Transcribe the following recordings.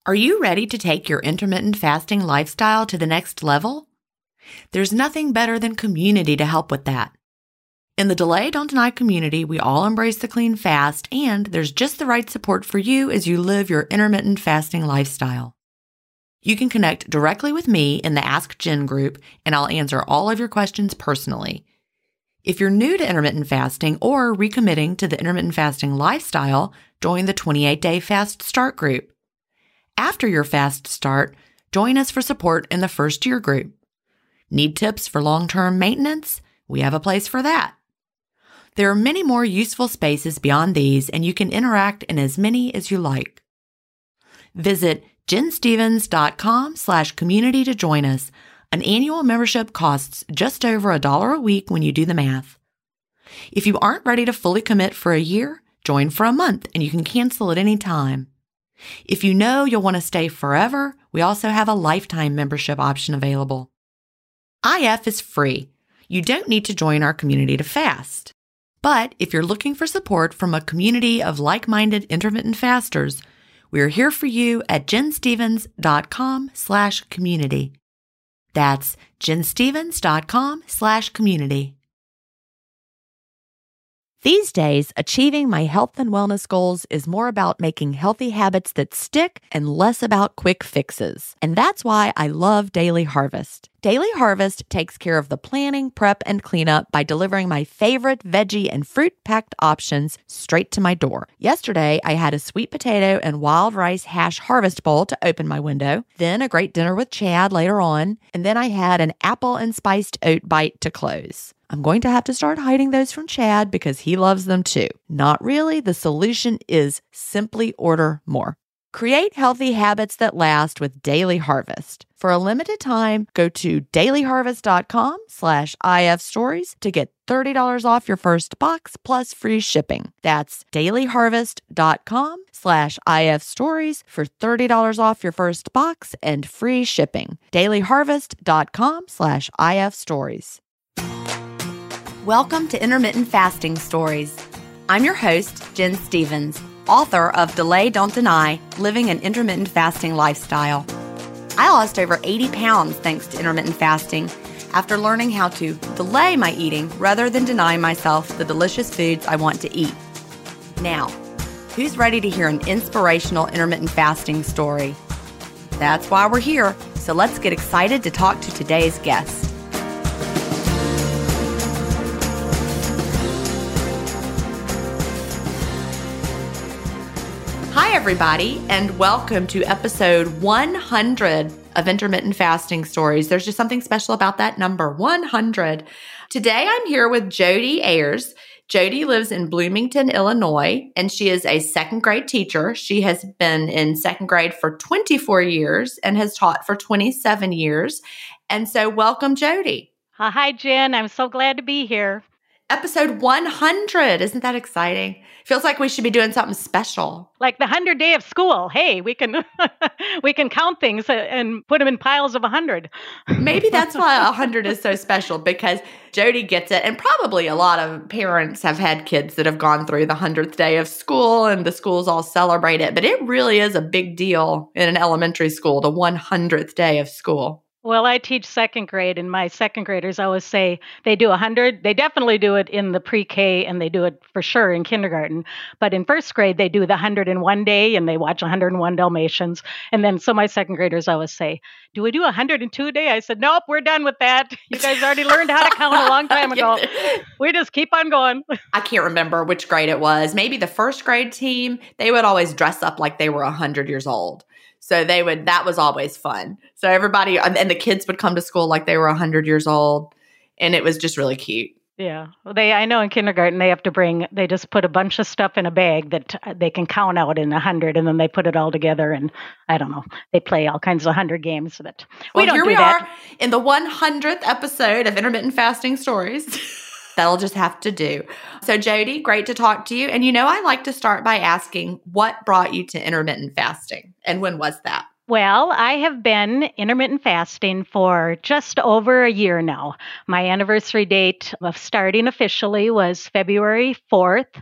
Are you ready to take your intermittent fasting lifestyle to the next level? There's nothing better than community to help with that. In the Delay Don't Deny community, we all embrace the clean fast, and there's just the right support for you as you live your intermittent fasting lifestyle. You can connect directly with me in the Ask Jen group, and I'll answer all of your questions personally. If you're new to intermittent fasting or recommitting to the intermittent fasting lifestyle, join the 28-Day Fast Start group. After your fast start, join us for support in the First Year group. Need tips for long-term maintenance? We have a place for that. There are many more useful spaces beyond these, and you can interact in as many as you like. Visit jenstevens.com/community to join us. An annual membership costs just over $1 a week when you do the math. If you aren't ready to fully commit for a year, join for a month and you can cancel at any time. If you know you'll want to stay forever, we also have a lifetime membership option available. IF is free. You don't need to join our community to fast. But if you're looking for support from a community of like-minded intermittent fasters, we're here for you at jenstevens.com/community. That's jenstevens.com/community. These days, achieving my health and wellness goals is more about making healthy habits that stick and less about quick fixes. And that's why I love Daily Harvest. Daily Harvest takes care of the planning, prep, and cleanup by delivering my favorite veggie and fruit-packed options straight to my door. Yesterday, I had a sweet potato and wild rice hash harvest bowl to open my window, then a great dinner with Chad later on, and then I had an apple and spiced oat bite to close. I'm going to have to start hiding those from Chad because he loves them too. Not really. The solution is simply order more. Create healthy habits that last with Daily Harvest. For a limited time, go to dailyharvest.com/ifstories to get $30 off your first box plus free shipping. That's dailyharvest.com/ifstories for $30 off your first box and free shipping. dailyharvest.com/ifstories. Welcome to Intermittent Fasting Stories. I'm your host, Jen Stevens, author of Delay Don't Deny, Living an Intermittent Fasting Lifestyle. I lost over 80 pounds thanks to intermittent fasting after learning how to delay my eating rather than deny myself the delicious foods I want to eat. Now, who's ready to hear an inspirational intermittent fasting story? That's why we're here, so let's get excited to talk to today's guest. Hi, everybody, and welcome to episode 100 of Intermittent Fasting Stories. There's just something special about that number, 100. Today, I'm here with Jody Ayers. Jody lives in Bloomington, Illinois, and she is a second grade teacher. She has been in second grade for 24 years and has taught for 27 years. And so welcome, Jody. Hi, Jen. I'm so glad to be here. Episode 100. Isn't that exciting? Feels like we should be doing something special. Like the 100 day of school. Hey, we can we can count things and put them in piles of 100. Maybe that's why 100 is so special, because Jody gets it. And probably a lot of parents have had kids that have gone through the 100th day of school and the schools all celebrate it. But it really is a big deal in an elementary school, the 100th day of school. Well, I teach second grade, and my second graders always say they do 100. They definitely do it in the pre-K, and they do it for sure in kindergarten. But in first grade, they do the 101 day, and they watch 101 Dalmatians. And then so my second graders always say, do we do 102 day? I said, nope, we're done with that. You guys already learned how to count a long time ago. We just keep on going. I can't remember which grade it was. Maybe the first grade team, they would always dress up like they were 100 years old. So that was always fun. So everybody, and the kids would come to school like they were 100 years old. And it was just really cute. Yeah. I know in kindergarten they just put a bunch of stuff in a bag that they can count out in 100, and then they put it all together, and I don't know, they play all kinds of 100 games. But here we are in the 100th episode of Intermittent Fasting Stories. That'll just have to do. So Jody, great to talk to you. And I like to start by asking, what brought you to intermittent fasting, and when was that? Well, I have been intermittent fasting for just over a year now. My anniversary date of starting officially was February 4th.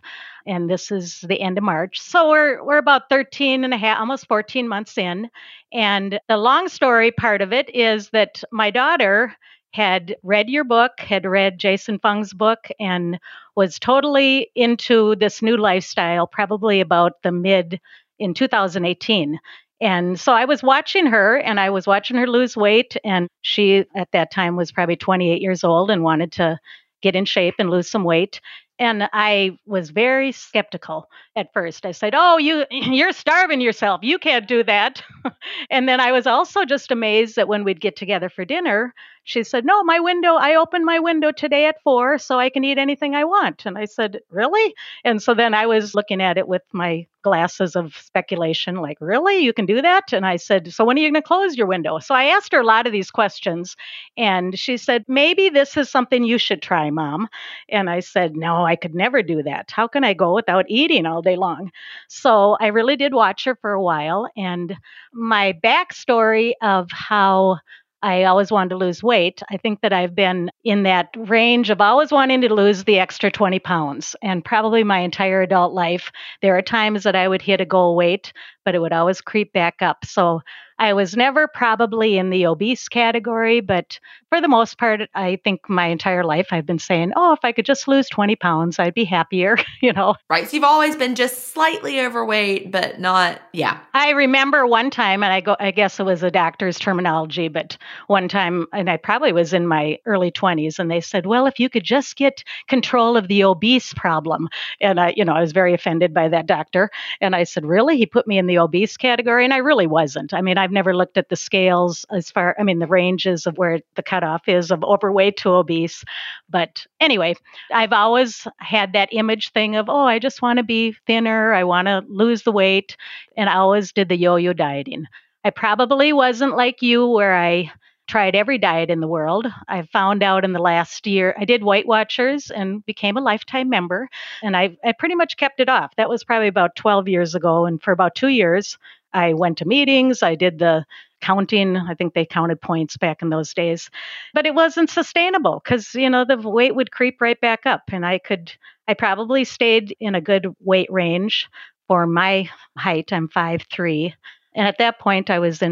and this is the end of March. So we're about 13 and a half, almost 14 months in. And the long story part of it is that my daughter had read your book, had read Jason Fung's book, and was totally into this new lifestyle, probably about the mid in 2018. And so I was watching her and I was watching her lose weight. And she at that time was probably 28 years old and wanted to get in shape and lose some weight. And I was very skeptical at first. I said, "Oh, you're starving yourself. You can't do that." And then I was also just amazed that when we'd get together for dinner, she said, "No, I opened my window today at 4 so I can eat anything I want." And I said, "Really?" And so then I was looking at it with my glasses of speculation, like, "Really? You can do that?" And I said, "So when are you going to close your window?" So I asked her a lot of these questions, and she said, "Maybe this is something you should try, Mom." And I said, "No, I could never do that. How can I go without eating all day long?" So I really did watch her for a while. And my backstory of how I always wanted to lose weight, I think that I've been in that range of always wanting to lose the extra 20 pounds. And probably my entire adult life, there are times that I would hit a goal weight, but it would always creep back up. So I was never probably in the obese category, but for the most part, I think my entire life I've been saying, "Oh, if I could just lose 20 pounds, I'd be happier," you know. Right. So you've always been just slightly overweight, but not, yeah. I remember one time, and I guess it was a doctor's terminology, but one time, and I probably was in my early 20s, and they said, "Well, if you could just get control of the obese problem." And I was very offended by that doctor. And I said, "Really?" He put me in the obese category, and I really wasn't. I mean, I've never looked at the scales the ranges of where the cutoff is of overweight to obese. But anyway, I've always had that image thing of, oh, I just want to be thinner. I want to lose the weight. And I always did the yo-yo dieting. I probably wasn't like you where I tried every diet in the world. I found out in the last year, I did Weight Watchers and became a lifetime member. And I pretty much kept it off. That was probably about 12 years ago. And for about 2 years, I went to meetings. I did the counting. I think they counted points back in those days. But it wasn't sustainable because, the weight would creep right back up. And I probably stayed in a good weight range for my height. I'm 5'3". And at that point,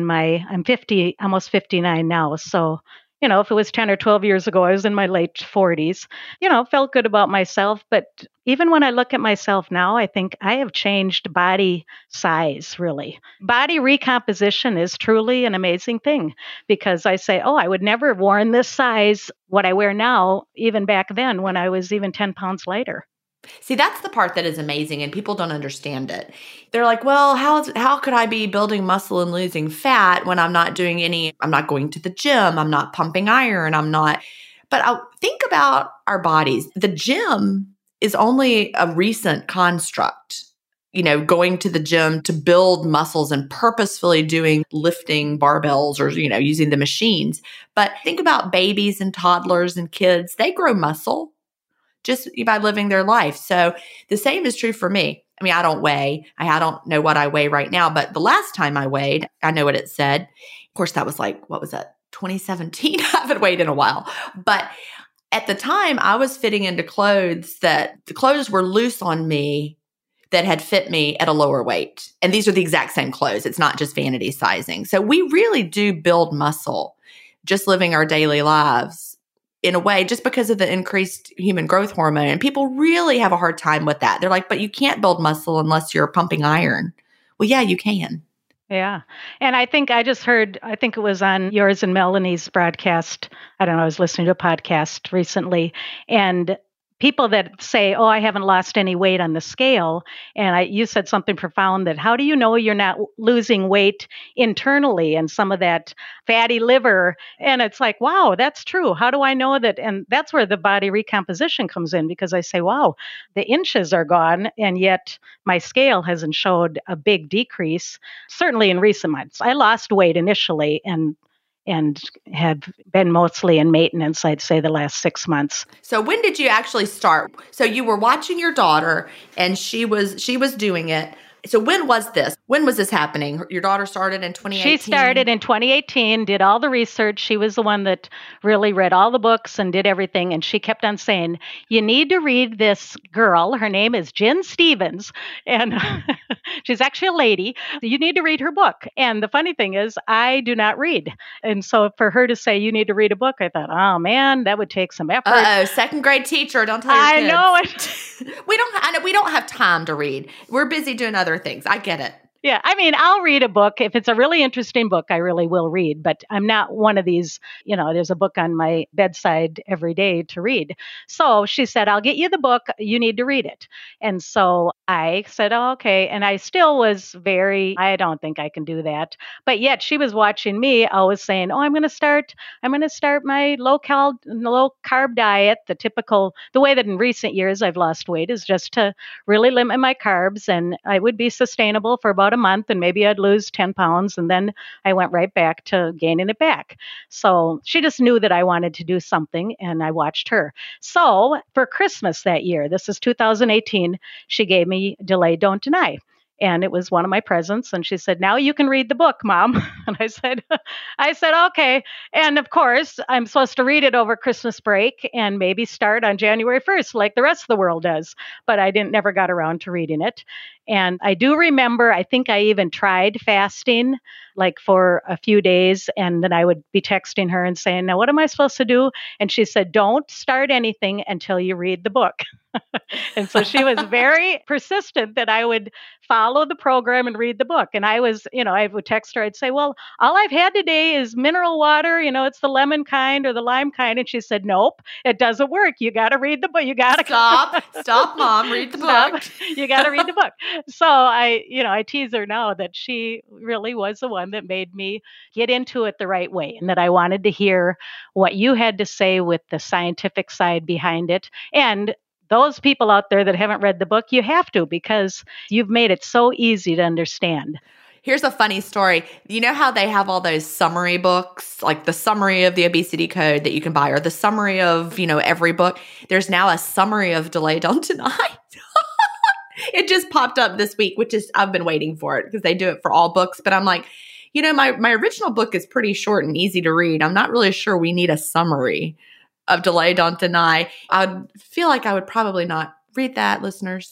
I'm 50, almost 59 now. So, if it was 10 or 12 years ago, I was in my late 40s, felt good about myself. But even when I look at myself now, I think I have changed body size, really. Body recomposition is truly an amazing thing because I say, oh, I would never have worn this size, what I wear now, even back then when I was even 10 pounds lighter. See, that's the part that is amazing and people don't understand it. They're like, well, how could I be building muscle and losing fat when I'm not going to the gym, I'm not pumping iron, but I'll think about our bodies. The gym is only a recent construct. Going to the gym to build muscles and purposefully doing lifting barbells or, using the machines. But think about babies and toddlers and kids. They grow muscle just by living their life. So the same is true for me. I mean, I don't weigh. I don't know what I weigh right now, but the last time I weighed, I know what it said. Of course, that was what was that? 2017? I haven't weighed in a while. But at the time, I was fitting into clothes that the clothes were loose on me that had fit me at a lower weight. And these are the exact same clothes. It's not just vanity sizing. So we really do build muscle just living our daily lives in a way, just because of the increased human growth hormone. And people really have a hard time with that. They're like, but you can't build muscle unless you're pumping iron. Well, yeah, you can. Yeah. And I think it was on yours and Melanie's broadcast. I don't know, I was listening to a podcast recently, and people that say, oh, I haven't lost any weight on the scale. And you said something profound that how do you know you're not losing weight internally and some of that fatty liver? And it's like, wow, that's true. How do I know that? And that's where the body recomposition comes in because I say, wow, the inches are gone. And yet my scale hasn't showed a big decrease, certainly in recent months. I lost weight initially and have been mostly in maintenance, I'd say, the last 6 months. So when did you actually start? So you were watching your daughter and she was doing it. So when was this? When was this happening? Your daughter started in 2018? She started in 2018, did all the research. She was the one that really read all the books and did everything. And she kept on saying, you need to read this girl. Her name is Jen Stevens. And she's actually a lady. You need to read her book. And the funny thing is, I do not read. And so for her to say, you need to read a book, I thought, oh man, that would take some effort. Uh-oh, second grade teacher, don't tell your kids. I know it. we don't have time to read. We're busy doing other things. I get it. Yeah, I mean, I'll read a book. If it's a really interesting book, I really will read. But I'm not one of these, there's a book on my bedside every day to read. So she said, I'll get you the book. You need to read it. And so I said, oh, okay. And I still was I don't think I can do that. But yet she was watching me, always saying, oh, I'm going to start my low carb diet. The way that in recent years I've lost weight is just to really limit my carbs, and I would be sustainable for about a month, and maybe I'd lose 10 pounds. And then I went right back to gaining it back. So she just knew that I wanted to do something, and I watched her. So for Christmas that year, this is 2018, she gave me Delay, Don't Deny. And it was one of my presents. And she said, now you can read the book, Mom. And I said, okay. And of course, I'm supposed to read it over Christmas break and maybe start on January 1st, like the rest of the world does. But I never got around to reading it. And I do remember, I think I even tried fasting like for a few days. And then I would be texting her and saying, now, what am I supposed to do? And she said, don't start anything until you read the book. And so she was very persistent that I would follow the program and read the book. And I would text her, I'd say, well, all I've had today is mineral water. It's the lemon kind or the lime kind. And she said, nope, it doesn't work. You got to read the book. You got to stop, Mom, read the book. You got to read the book. So I tease her now that she really was the one that made me get into it the right way, and that I wanted to hear what you had to say with the scientific side behind it. And those people out there that haven't read the book, you have to, because you've made it so easy to understand. Here's a funny story. You know how they have all those summary books, like the summary of the obesity code that you can buy, or the summary of, every book? There's now a summary of Delay, Don't Deny. It just popped up this week, I've been waiting for it because they do it for all books. But I'm like, my original book is pretty short and easy to read. I'm not really sure we need a summary of Delay, Don't Deny. I would feel like I would probably not read that, listeners.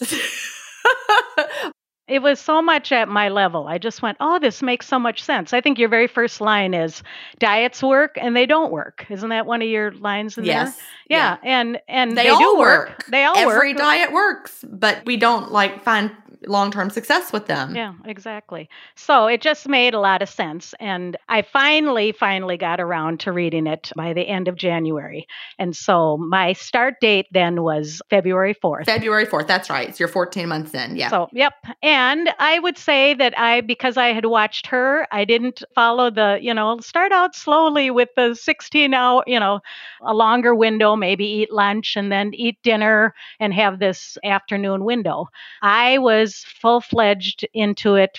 It was so much at my level. I just went, oh, this makes so much sense. I think your very first line is, diets work and they don't work. Isn't that one of your lines in there? Yeah. And they all do work. They all work. Every diet works, but we don't find long-term success with them. Yeah, exactly. So it just made a lot of sense. And I finally got around to reading it by the end of January. And so my start date then was February 4th. February 4th. That's right. It's your 14 months in. Yeah. So, yep. And I would say that because I had watched her, I didn't follow start out slowly with the 16-hour, a longer window, maybe eat lunch and then eat dinner and have this afternoon window. I was full-fledged into it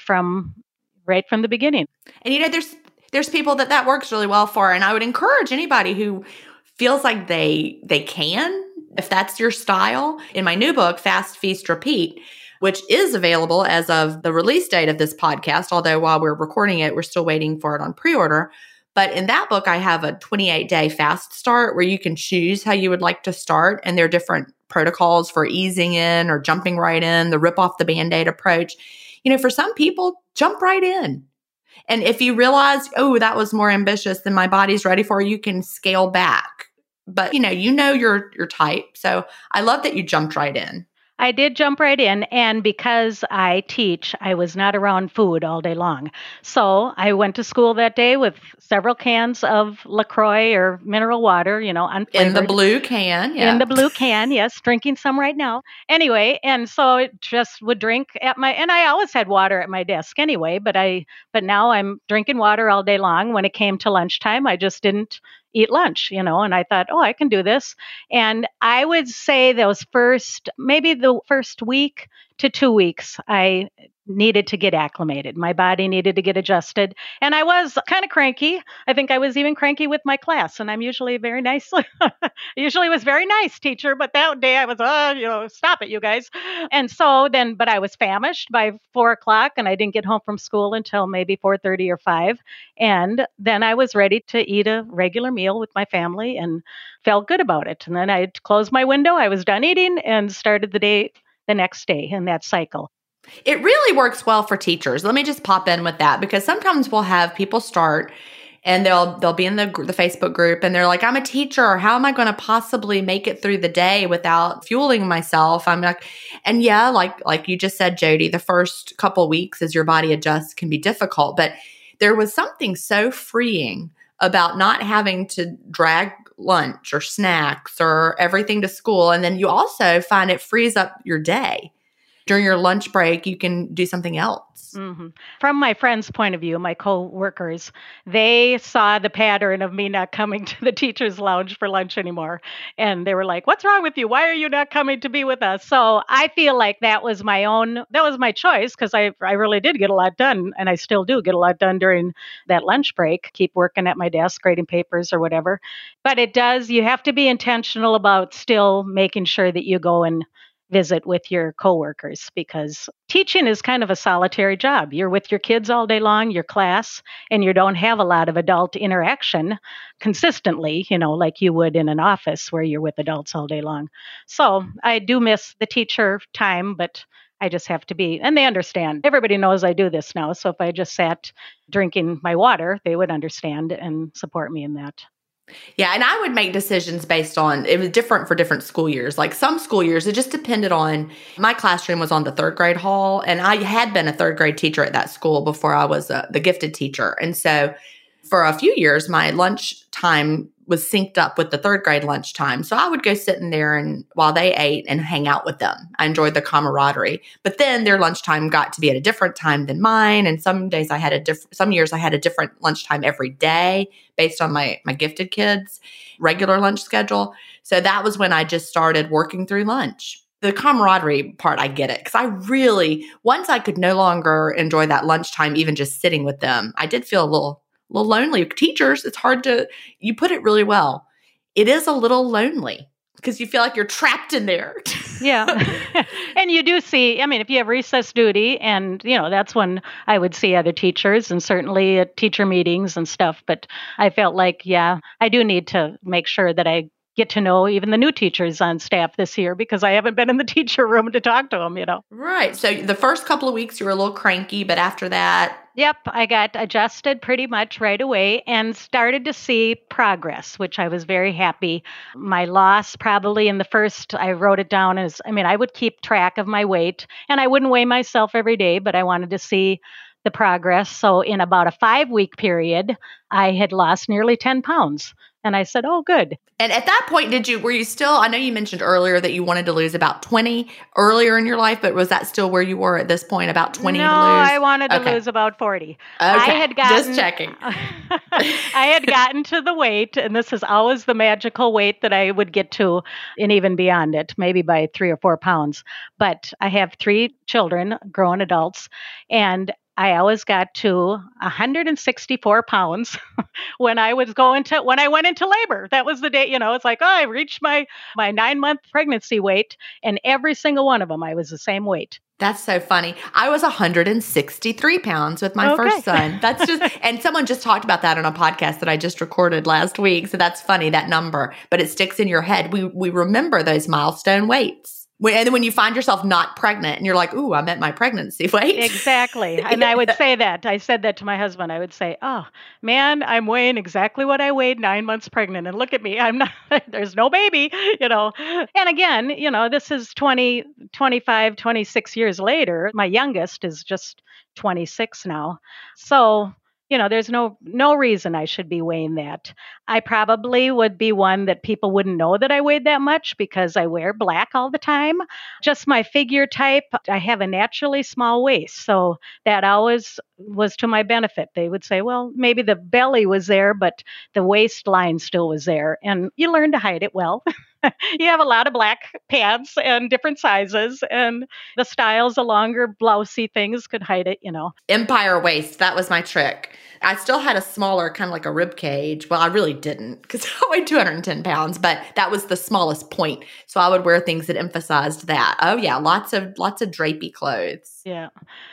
right from the beginning. And there's people that works really well for, and I would encourage anybody who feels like they can, if that's your style. In my new book, Fast, Feast, Repeat, which is available as of the release date of this podcast, although while we're recording it, we're still waiting for it on pre-order. But in that book, I have a 28-day fast start where you can choose how you would like to start. And there are different protocols for easing in or jumping right in, the rip off the Band-Aid approach. For some people, jump right in. And if you realize, oh, that was more ambitious than my body's ready for, you can scale back. But, your type. So I love that you jumped right in. I did jump right in, and because I teach, I was not around food all day long. So I went to school that day with several cans of LaCroix or mineral water, unflavored. In the blue can, yeah. In the blue can, yes, drinking some right now. Anyway, and so it just would drink and I always had water at my desk anyway, but now I'm drinking water all day long. When it came to lunchtime, I just didn't eat lunch, and I thought, oh, I can do this. And I would say maybe the first week to 2 weeks, I needed to get acclimated. My body needed to get adjusted. And I was kind of cranky. I think I was even cranky with my class. And I'm usually very nice. Usually was very nice teacher, but that day I was, stop it, you guys. And so then, but I was famished by 4 o'clock and I didn't get home from school until maybe 4:30 or 5. And then I was ready to eat a regular meal with my family and felt good about it. And then I closed my window. I was done eating and started the day the next day in that cycle. It really works well for teachers. Let me just pop in with that, because sometimes we'll have people start and they'll be in the Facebook group and they're like, I'm a teacher. How am I going to possibly make it through the day without fueling myself? I'm like, and yeah, like you just said, Jody, the first couple weeks as your body adjusts can be difficult, but there was something so freeing about not having to drag lunch or snacks or everything to school. And then you also find it frees up your day. During your lunch break, you can do something else. Mm-hmm. From my friends' point of view, my co-workers, they saw the pattern of me not coming to the teacher's lounge for lunch anymore. And they were like, what's wrong with you? Why are you not coming to be with us? So I feel like that was my choice, because I really did get a lot done. And I still do get a lot done during that lunch break, keep working at my desk, grading papers or whatever. But you have to be intentional about still making sure that you go and visit with your coworkers, because teaching is kind of a solitary job. You're with your kids all day long, your class, and you don't have a lot of adult interaction consistently, like you would in an office where you're with adults all day long. So I do miss the teacher time, but I just have to be, and they understand. Everybody knows I do this now. So if I just sat drinking my water, they would understand and support me in that. Yeah, and I would make decisions based on, it was different for different school years. Like some school years, it just depended on, my classroom was on the third grade hall, and I had been a third grade teacher at that school before I was the gifted teacher. And so for a few years, my lunch time was synced up with the third grade lunchtime. So I would go sit in there and while they ate and hang out with them. I enjoyed the camaraderie. But then their lunchtime got to be at a different time than mine. And some days some years I had a different lunchtime every day based on my gifted kids' regular lunch schedule. So that was when I just started working through lunch. The camaraderie part, I get it. Because I really, once I could no longer enjoy that lunchtime, even just sitting with them, I did feel a little lonely. Teachers, it's hard to, you put it really well. It is a little lonely because you feel like you're trapped in there. Yeah. And you do see, if you have recess duty, and, that's when I would see other teachers, and certainly at teacher meetings and stuff. But I felt like, yeah, I do need to make sure that I get to know even the new teachers on staff this year, because I haven't been in the teacher room to talk to them, Right. So the first couple of weeks you were a little cranky, but after that. Yep, I got adjusted pretty much right away and started to see progress, which I was very happy. My loss probably in the first, I wrote it down as, I would keep track of my weight, and I wouldn't weigh myself every day, but I wanted to see the progress. So in about a 5-week period, I had lost nearly 10 pounds. And I said, oh, good. And at that point, were you still, I know you mentioned earlier that you wanted to lose about 20 earlier in your life, but was that still where you were at this point, about 20 to lose? No, I wanted to lose about 40. Okay, I had just checking. I had gotten to the weight, and this is always the magical weight that I would get to, and even beyond it, maybe by 3 or 4 pounds. But I have 3 children, grown adults, and I always got to 164 pounds when I went into labor. That was the day, it's like, I reached my 9-month pregnancy weight, and every single one of them, I was the same weight. That's so funny. I was 163 pounds with my first son. That's just, and someone just talked about that on a podcast that I just recorded last week. So that's funny, that number, but it sticks in your head. We remember those milestone weights. And then when you find yourself not pregnant and you're like, ooh, I'm at my pregnancy weight. Exactly. And I would say that. I said that to my husband. I would say, oh, man, I'm weighing exactly what I weighed 9 months pregnant. And look at me. I'm not, there's no baby, And again, this is 20, 25, 26 years later. My youngest is just 26 now. So there's no reason I should be weighing that. I probably would be one that people wouldn't know that I weighed that much because I wear black all the time. Just my figure type, I have a naturally small waist. So that always was to my benefit. They would say, well, maybe the belly was there, but the waistline still was there. And you learn to hide it well. You have a lot of black pants and different sizes, and the styles, the longer blousey things could hide it. Empire waist. That was my trick. I still had a smaller, kind of like a rib cage. Well, I really didn't because I weighed 210 pounds, but that was the smallest point. So I would wear things that emphasized that. Oh yeah, lots of drapey clothes. Yeah.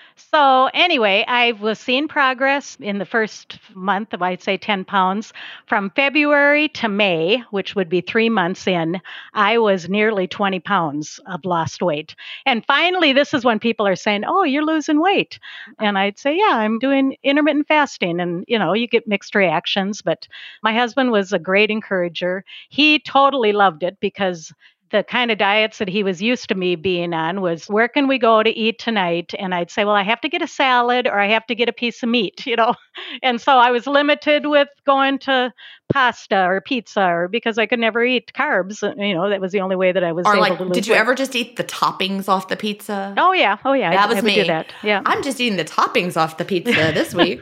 So anyway, I was seeing progress in the first month of, I'd say, 10 pounds. From February to May, which would be 3 months in, I was nearly 20 pounds of lost weight. And finally, this is when people are saying, oh, you're losing weight. And I'd say, yeah, I'm doing intermittent fasting. And, you get mixed reactions. But my husband was a great encourager. He totally loved it because the kind of diets that he was used to me being on was, where can we go to eat tonight? And I'd say, well, I have to get a salad or I have to get a piece of meat. And so I was limited with going to pasta or pizza, or because I could never eat carbs. That was the only way that I was or able like, to lose did you weight. ever just eat the toppings off the pizza? Oh yeah. That was I would me. do that. Yeah. I'm just eating the toppings off the pizza this week.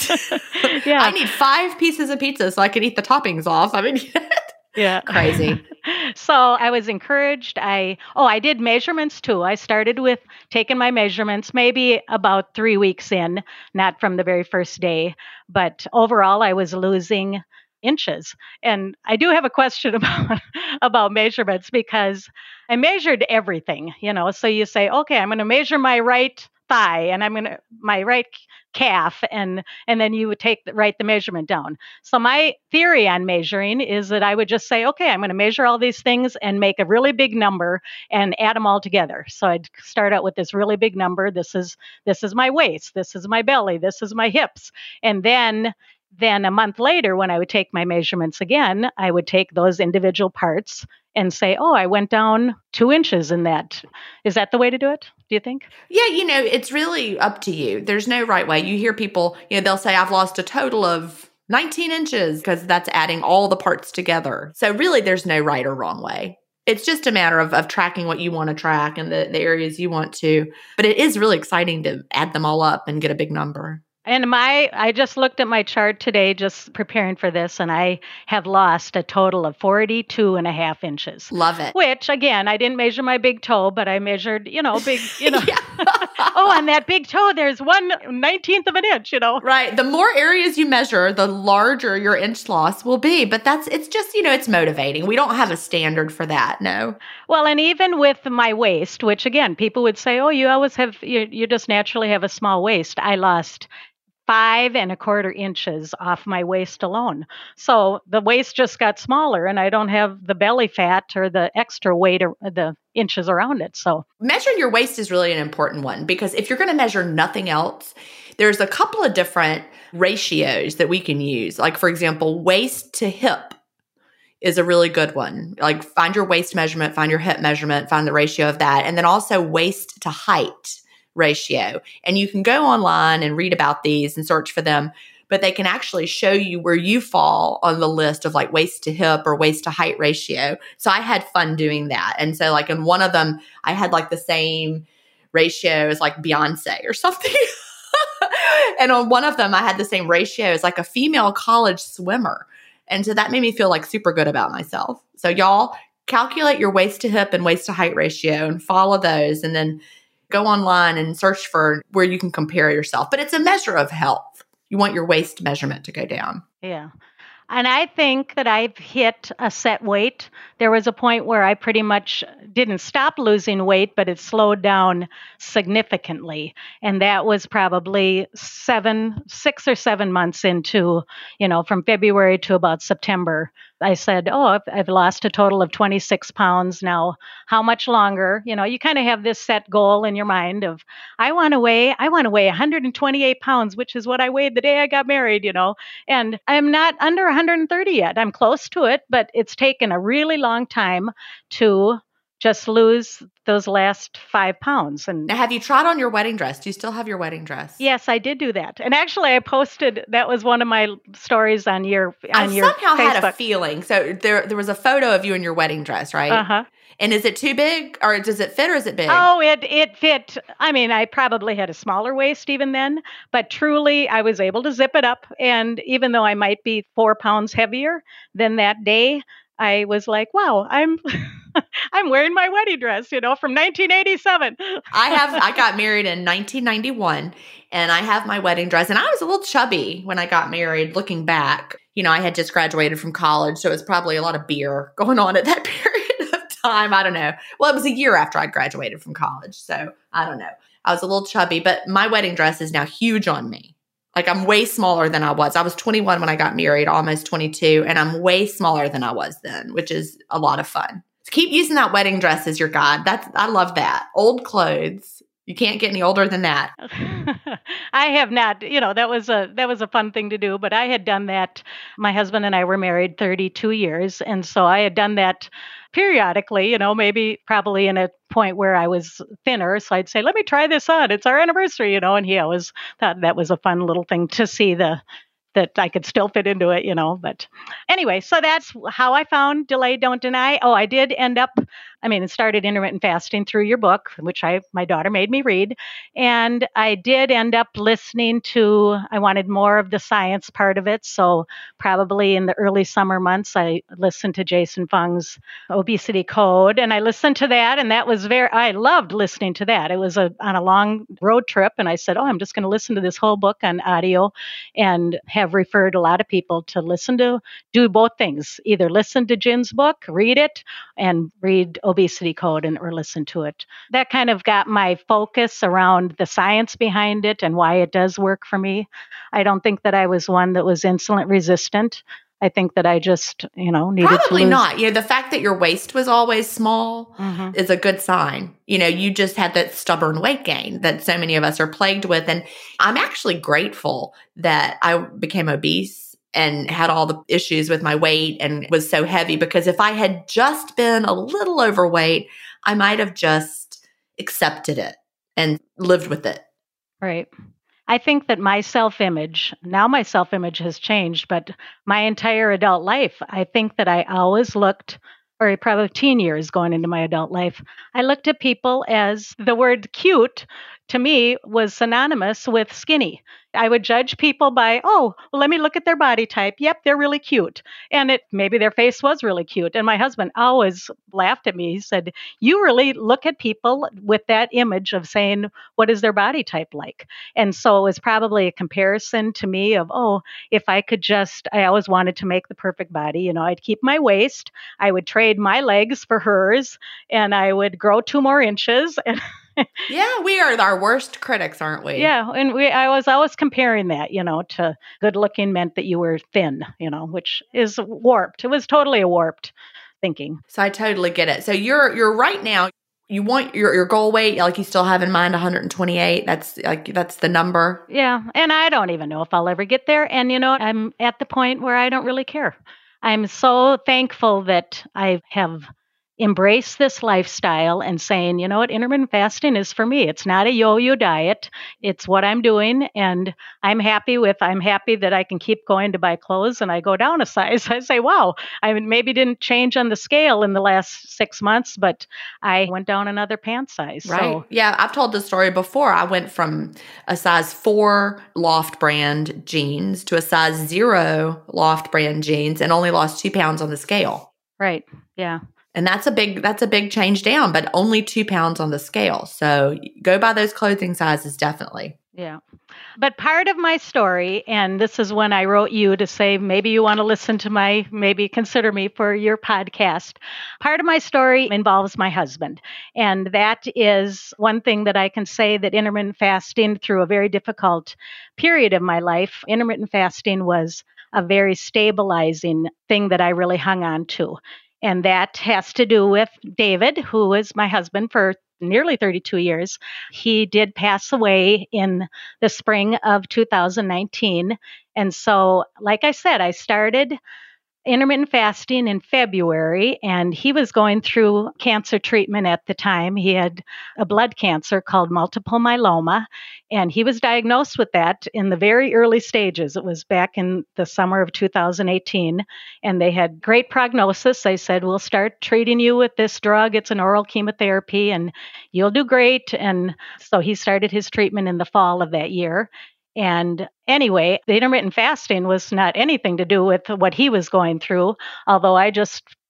Yeah. I need 5 pieces of pizza so I can eat the toppings off. I mean, yeah. crazy. So I was encouraged. I did measurements too. I started with taking my measurements maybe about 3 weeks in, not from the very first day. But overall, I was losing inches. And I do have a question about measurements because I measured everything, So you say, okay, I'm going to measure my right thigh and my right calf, and then you would write the measurement down. So my theory on measuring is that I would just say, okay, I'm going to measure all these things and make a really big number and add them all together. So I'd start out with this really big number. This is my waist. This is my belly. This is my hips. And then a month later, when I would take my measurements again, I would take those individual parts and say, oh, I went down 2 inches in that. Is that the way to do it, do you think? Yeah, it's really up to you. There's no right way. You hear people, they'll say, I've lost a total of 19 inches because that's adding all the parts together. So really, there's no right or wrong way. It's just a matter of tracking what you want to track and the areas you want to. But it is really exciting to add them all up and get a big number. And I just looked at my chart today, just preparing for this, and I have lost a total of 42.5 inches. Love it. Which, again, I didn't measure my big toe, but I measured, big, oh, on that big toe, there's 1/19 of an inch, Right. The more areas you measure, the larger your inch loss will be. But it's just, it's motivating. We don't have a standard for that. No. Well, and even with my waist, which again, people would say, oh, you always have, you just naturally have a small waist. I lost 5.25 inches off my waist alone. So the waist just got smaller and I don't have the belly fat or the extra weight or the inches around it. So measuring your waist is really an important one because if you're going to measure nothing else, there's a couple of different ratios that we can use. Like, for example, waist to hip is a really good one. Like, find your waist measurement, find your hip measurement, find the ratio of that. And then also waist to height ratio. And you can go online and read about these and search for them, but they can actually show you where you fall on the list of like waist to hip or waist to height ratio. So I had fun doing that. And so like in one of them, I had like the same ratio as like Beyonce or something. And on one of them, I had the same ratio as like a female college swimmer. And so that made me feel like super good about myself. So y'all calculate your waist to hip and waist to height ratio and follow those. And then go online and search for where you can compare yourself. But it's a measure of health. You want your waist measurement to go down. Yeah. And I think that I've hit a set weight. There was a point where I pretty much didn't stop losing weight, but it slowed down significantly. And that was probably 6 or 7 months into, from February to about September. I said, oh, I've lost a total of 26 pounds now. How much longer? You kind of have this set goal in your mind of, I want to weigh 128 pounds, which is what I weighed the day I got married, and I'm not under 130 yet. I'm close to it, but it's taken a really long time to just lose those last 5 pounds. And now, have you tried on your wedding dress? Do you still have your wedding dress? Yes, I did do that. And actually, I posted, that was one of my stories on your I somehow Facebook. had a feeling. So there was a photo of you in your wedding dress, right? Uh-huh. And is it too big, or does it fit, or is it big? Oh, it fit. I mean, I probably had a smaller waist even then, but truly I was able to zip it up. And even though I might be 4 pounds heavier than that day, I was like, wow, I'm I'm wearing my wedding dress, from 1987. I got married in 1991 and I have my wedding dress, and I was a little chubby when I got married looking back. I had just graduated from college, so it was probably a lot of beer going on at that period of time. I don't know. Well, it was a year after I graduated from college, so I don't know. I was a little chubby, but my wedding dress is now huge on me. Like, I'm way smaller than I was. I was 21 when I got married, almost 22, and I'm way smaller than I was then, which is a lot of fun. So keep using that wedding dress as your guide. I love that. Old clothes. You can't get any older than that. I have not, that was a fun thing to do, but I had done that. My husband and I were married 32 years, and so I had done that periodically, maybe probably in a point where I was thinner. So I'd say, let me try this on. It's our anniversary, and he always thought that was a fun little thing to see that I could still fit into it, But anyway, so that's how I found Delay, Don't Deny. Oh, I did end up, started intermittent fasting through your book, which my daughter made me read. And I did end up listening I wanted more of the science part of it. So probably in the early summer months, I listened to Jason Fung's Obesity Code, and I listened to that. And that was I loved listening to that. It was on a long road trip. And I said, I'm just going to listen to this whole book on audio, and have referred a lot of people to do both things, either listen to Gin's book, read it, and read Obesity Code or listen to it. That kind of got my focus around the science behind it and why it does work for me. I don't think that I was one that was insulin resistant. I think that I just, needed Probably to lose. not. The fact that your waist was always small is a good sign. You just had that stubborn weight gain that so many of us are plagued with. And I'm actually grateful that I became obese and had all the issues with my weight and was so heavy, because if I had just been a little overweight, I might have just accepted it and lived with it. Right. I think that my self-image has changed, but my entire adult life, I think that I always looked, or probably teen years going into my adult life, I looked at people as the word cute to me was synonymous with skinny. I would judge people by, let me look at their body type. Yep, they're really cute. And maybe their face was really cute. And my husband always laughed at me. He said, you really look at people with that image of saying, what is their body type like? And so it was probably a comparison to me of, if I could I always wanted to make the perfect body. I'd keep my waist, I would trade my legs for hers, and I would grow 2 more inches. Yeah, we are our worst critics, aren't we? Yeah, and I was always comparing that, to good looking meant that you were thin, which is warped. It was totally a warped thinking. So I totally get it. So you're right now, you want your goal weight, like you still have in mind 128. That's the number. Yeah, and I don't even know if I'll ever get there. And I'm at the point where I don't really care. I'm so thankful that I have embrace this lifestyle and saying, intermittent fasting is for me. It's not a yo-yo diet. It's what I'm doing. And I'm happy that I can keep going to buy clothes and I go down a size. I say, wow, I maybe didn't change on the scale in the last 6 months, but I went down another pant size. Right. So, yeah. I've told this story before. I went from a size 4 Loft brand jeans to a size 0 Loft brand jeans and only lost 2 pounds on the scale. Right. Yeah. And that's a big change down, but only 2 pounds on the scale. So go by those clothing sizes, definitely. Yeah. But part of my story, and this is when I wrote you to say, maybe you want to listen to maybe consider me for your podcast. Part of my story involves my husband. And that is one thing that I can say, that intermittent fasting, through a very difficult period of my life, intermittent fasting was a very stabilizing thing that I really hung on to. And that has to do with David, who was my husband for nearly 32 years. He did pass away in the spring of 2019. And so, like I said, I started intermittent fasting in February, and he was going through cancer treatment at the time. He had a blood cancer called multiple myeloma, and he was diagnosed with that in the very early stages. It was back in the summer of 2018, and they had great prognosis. They said, we'll start treating you with this drug. It's an oral chemotherapy, and you'll do great. And so he started his treatment in the fall of that year. And anyway, the intermittent fasting was not anything to do with what he was going through, although I just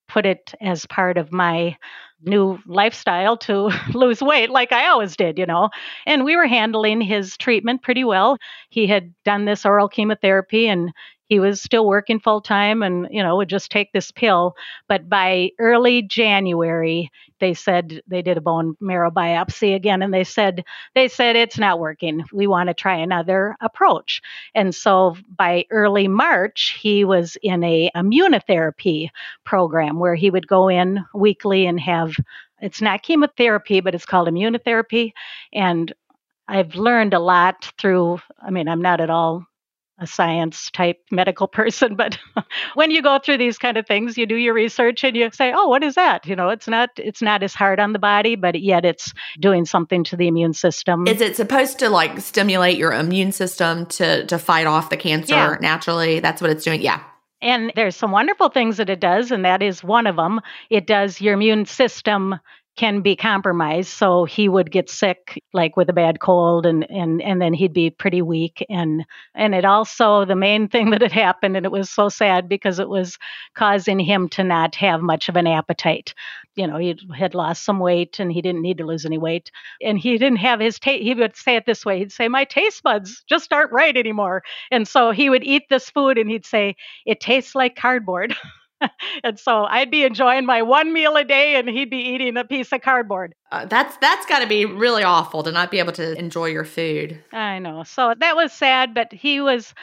put it as part of my new lifestyle to lose weight like I always did, And we were handling his treatment pretty well. He had done this oral chemotherapy and he was still working full time and, would just take this pill. But by early January, they said they did a bone marrow biopsy again and they said it's not working. We want to try another approach. And so by early March, he was in a immunotherapy program where he would go in weekly and have, it's not chemotherapy, but it's called immunotherapy. And I've learned a lot through, I'm not at all a science type medical person, but when you go through these kind of things, you do your research and you say, oh, what is that? It's not as hard on the body, but yet it's doing something to the immune system. Is it supposed to like stimulate your immune system to fight off the cancer naturally? That's what it's doing. Yeah. And there's some wonderful things that it does, and that is one of them. It does, your immune system can be compromised. So he would get sick, like with a bad cold, and then he'd be pretty weak. And it also, the main thing that had happened, and it was so sad because it was causing him to not have much of an appetite. He had lost some weight and he didn't need to lose any weight. And he didn't have his taste. He would say it this way. He'd say, my taste buds just aren't right anymore. And so he would eat this food and he'd say, it tastes like cardboard. And so I'd be enjoying my one meal a day and he'd be eating a piece of cardboard. That's got to be really awful to not be able to enjoy your food. I know. So that was sad, but he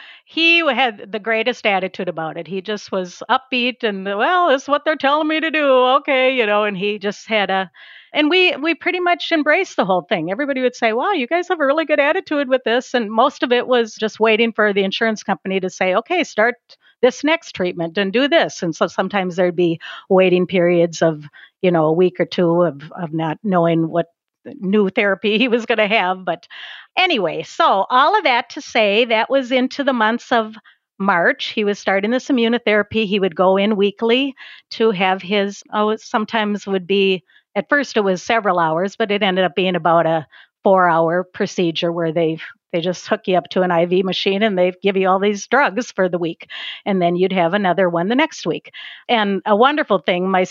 had the greatest attitude about it. He just was upbeat and, well, it's what they're telling me to do. Okay. And he just had and we pretty much embraced the whole thing. Everybody would say, wow, you guys have a really good attitude with this. And most of it was just waiting for the insurance company to say, okay, start this next treatment and do this. And so sometimes there'd be waiting periods of, a week or two of not knowing what new therapy he was going to have. But anyway, so all of that to say that was into the months of March. He was starting this immunotherapy. He would go in weekly to have his, sometimes would be, at first it was several hours, but it ended up being about a 4-hour procedure where they just hook you up to an IV machine and they give you all these drugs for the week. And then you'd have another one the next week. And a wonderful thing, my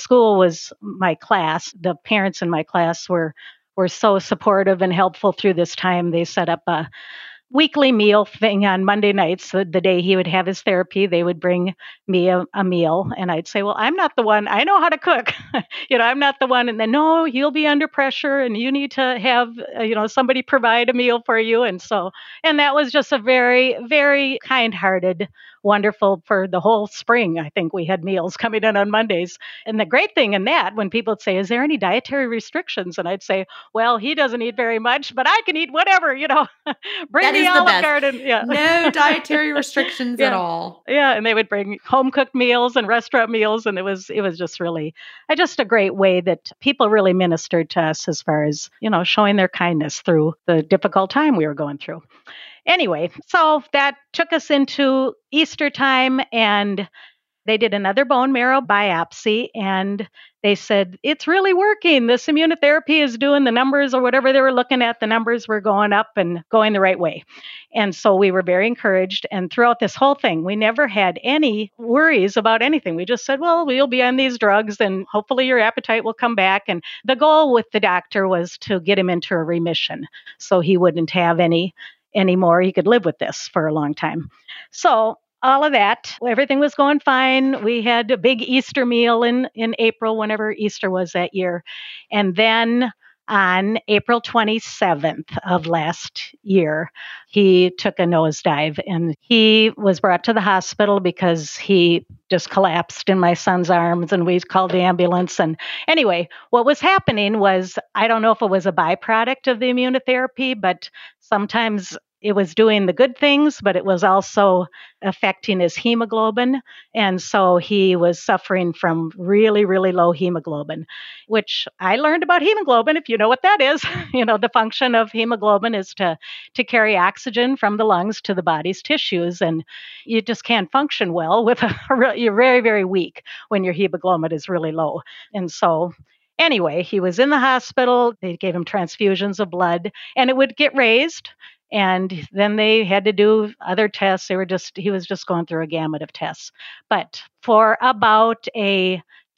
class, the parents in my class were so supportive and helpful through this time. They set up a weekly meal thing on Monday nights. The day he would have his therapy, they would bring me a meal. And I'd say, well, I'm not the one. I know how to cook. I'm not the one. And then, no, you'll be under pressure and you need to have, somebody provide a meal for you. And that was just a very, very kind-hearted, wonderful for the whole spring. I think we had meals coming in on Mondays. And the great thing in that, when people would say, is there any dietary restrictions? And I'd say, well, he doesn't eat very much, but I can eat whatever, bring me Olive Garden. Yeah. No dietary restrictions at all. Yeah. And they would bring home cooked meals and restaurant meals. And it was just really just a great way that people really ministered to us as far as, showing their kindness through the difficult time we were going through. Anyway, so that took us into Easter time and they did another bone marrow biopsy and they said, it's really working. This immunotherapy is doing the numbers or whatever they were looking at. The numbers were going up and going the right way. And so we were very encouraged. And throughout this whole thing, we never had any worries about anything. We just said, well, we'll be on these drugs and hopefully your appetite will come back. And the goal with the doctor was to get him into a remission so he wouldn't have any more. He could live with this for a long time. So all of that, everything was going fine. We had a big Easter meal in April, whenever Easter was that year. And then on April 27th of last year, he took a nosedive and he was brought to the hospital because he just collapsed in my son's arms and we called the ambulance. And anyway, what was happening was, I don't know if it was a byproduct of the immunotherapy, but sometimes it was doing the good things, but it was also affecting his hemoglobin. And so he was suffering from really, really low hemoglobin, which I learned about hemoglobin, if you know what that is. The function of hemoglobin is to carry oxygen from the lungs to the body's tissues. And you just can't function well with you're very, very weak when your hemoglobin is really low. And so anyway, he was in the hospital. They gave him transfusions of blood and it would get raised. And then they had to do other tests. He was just going through a gamut of tests. But for about a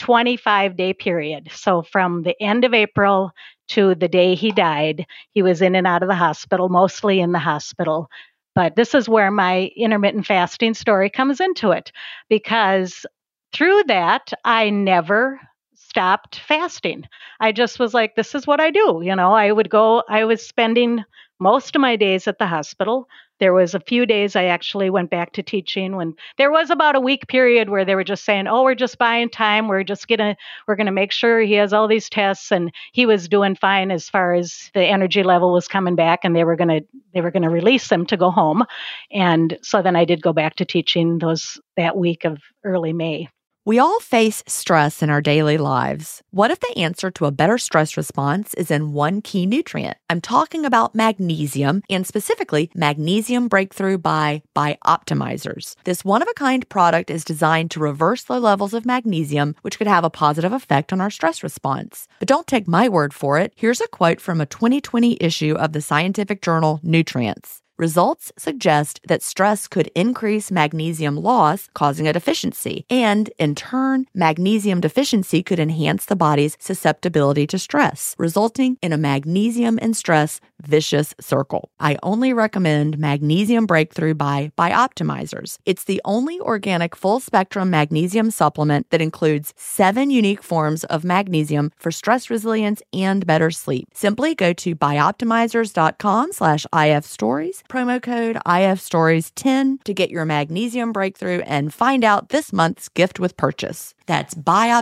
25-day period. So from the end of April to the day he died, he was in and out of the hospital, mostly in the hospital. But this is where my intermittent fasting story comes into it, because through that, I never stopped fasting. I just was like, this is what I do. I was spending most of my days at the hospital. There was a few days I actually went back to teaching, when there was about a week period where they were just saying, oh, we're just buying time. We're going to make sure he has all these tests, and he was doing fine as far as the energy level was coming back, and they were going to release him to go home. And so then I did go back to teaching that week of early May. We all face stress in our daily lives. What if the answer to a better stress response is in one key nutrient? I'm talking about magnesium, and specifically Magnesium Breakthrough by Bioptimizers. This one-of-a-kind product is designed to reverse low levels of magnesium, which could have a positive effect on our stress response. But don't take my word for it. Here's a quote from a 2020 issue of the scientific journal Nutrients. Results suggest that stress could increase magnesium loss, causing a deficiency. And, in turn, magnesium deficiency could enhance the body's susceptibility to stress, resulting in a magnesium and stress vicious circle. I only recommend Magnesium Breakthrough by Bioptimizers. It's the only organic full-spectrum magnesium supplement that includes 7 unique forms of magnesium for stress resilience and better sleep. Simply go to bioptimizers.com/ifstories, promo code IFStories10 to get your Magnesium Breakthrough and find out this month's gift with purchase. That's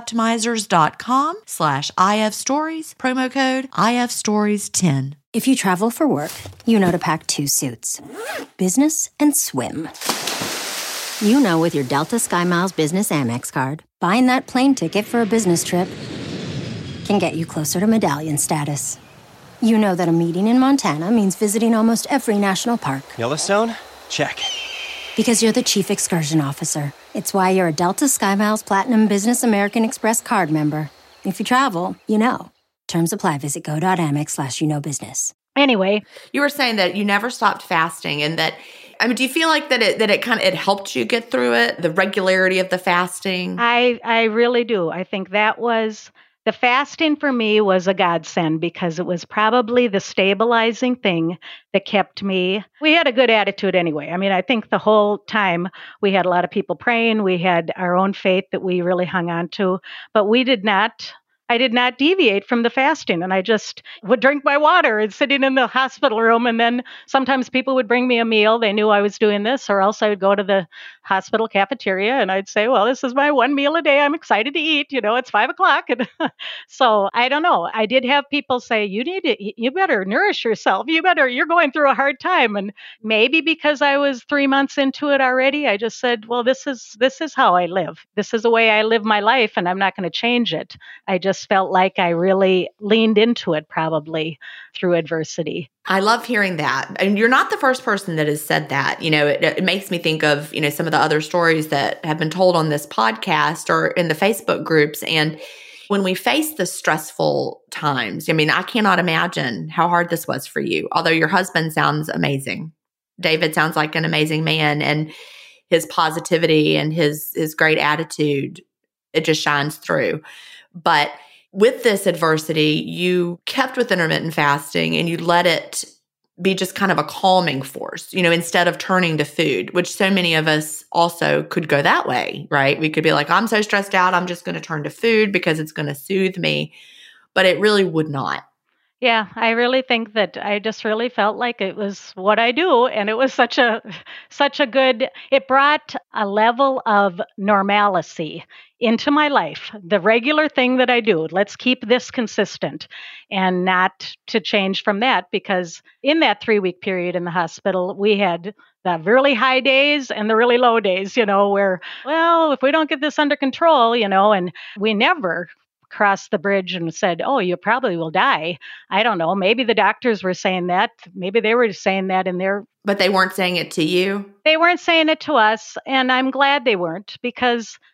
bioptimizers.com/IFstories, promo code IFStories10. If you travel for work, you know to pack 2 suits. Business and swim. You know, with your Delta SkyMiles Business Amex card, buying that plane ticket for a business trip can get you closer to medallion status. You know that a meeting in Montana means visiting almost every national park. Yellowstone? Check. Because you're the chief excursion officer. It's why you're a Delta SkyMiles Platinum Business American Express card member. If you travel, you know. Terms apply. Visit go.amex/business. Anyway, you were saying that you never stopped fasting, and that, do you feel like that it helped you get through it, the regularity of the fasting? I really do. I think the fasting for me was a godsend, because it was probably the stabilizing thing that kept me. We had a good attitude anyway. I think the whole time we had a lot of people praying. We had our own faith that we really hung on to, but I did not deviate from the fasting, and I just would drink my water and sitting in the hospital room. And then sometimes people would bring me a meal. They knew I was doing this, or else I would go to the hospital cafeteria and I'd say, well, this is my one meal a day. I'm excited to eat. It's 5:00. And so I don't know. I did have people say, you better nourish yourself. You're going through a hard time. And maybe because I was 3 months into it already, I just said, well, this is how I live. This is the way I live my life, and I'm not going to change it. I just felt like I really leaned into it, probably through adversity. I love hearing that. And you're not the first person that has said that. It makes me think of, some of the other stories that have been told on this podcast or in the Facebook groups. And when we face the stressful times, I cannot imagine how hard this was for you. Although your husband sounds amazing. David sounds like an amazing man, and his positivity and his great attitude, it just shines through. But with this adversity, you kept with intermittent fasting and you let it be just kind of a calming force, instead of turning to food, which so many of us also could go that way, right? We could be like, I'm so stressed out, I'm just going to turn to food because it's going to soothe me. But it really would not. Yeah, I really think that I just really felt like it was what I do. And it was such a good, it brought a level of normalcy into my life, the regular thing that I do. Let's keep this consistent and not to change from that, because in that 3-week period in the hospital, we had the really high days and the really low days, where, well, if we don't get this under control, and we never crossed the bridge and said, oh, you probably will die. I don't know. Maybe the doctors were saying that. Maybe they were saying that in their... But they weren't saying it to you? They weren't saying it to us. And I'm glad they weren't, because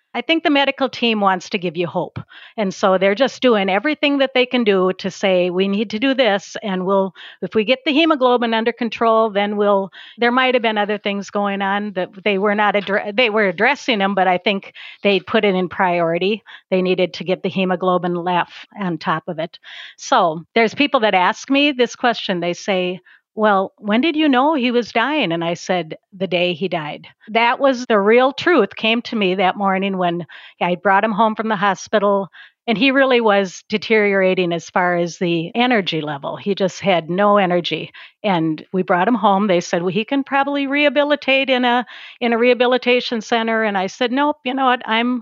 I think the medical team wants to give you hope. And so they're just doing everything that they can do to say, we need to do this. And if we get the hemoglobin under control, then there might have been other things going on that they were not, they were addressing them, but I think they put it in priority. They needed to get the hemoglobin left on top of it. So there's people that ask me this question. They say, well, when did you know he was dying? And I said, the day he died. That was the real truth came to me that morning when I brought him home from the hospital. And he really was deteriorating as far as the energy level. He just had no energy. And we brought him home. They said, well, he can probably rehabilitate in a rehabilitation center. And I said, nope, you know what?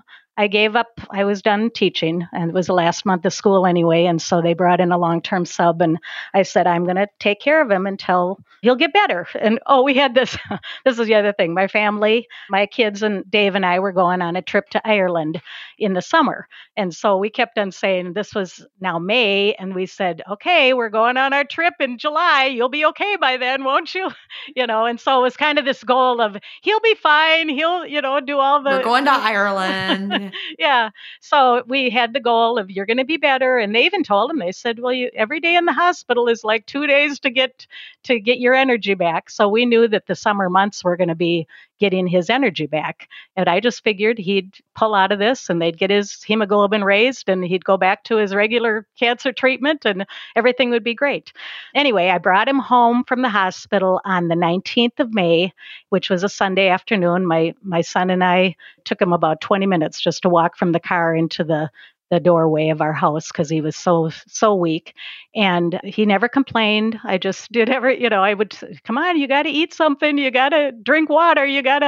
I gave up. I was done teaching, and it was the last month of school anyway. And so they brought in a long-term sub, and I said, I'm going to take care of him until he'll get better. And we had this. This is the other thing. My family, my kids, and Dave and I were going on a trip to Ireland in the summer. And so we kept on saying, this was now May, and we said, okay, we're going on our trip in July. You'll be okay by then, won't you? And so it was kind of this goal of he'll be fine. He'll, do all the. We're going to Ireland. Yeah. So we had the goal of you're going to be better. And they even told him, they said, well, every day in the hospital is like 2 days to get your energy back. So we knew that the summer months were going to be getting his energy back. And I just figured he'd pull out of this and they'd get his hemoglobin raised and he'd go back to his regular cancer treatment and everything would be great. Anyway, I brought him home from the hospital on the 19th of May, which was a Sunday afternoon. My son and I took him about 20 minutes just to walk from the car into the doorway of our house because he was so weak, and he never complained. I just did I would say, come on, you got to eat something, you got to drink water, you got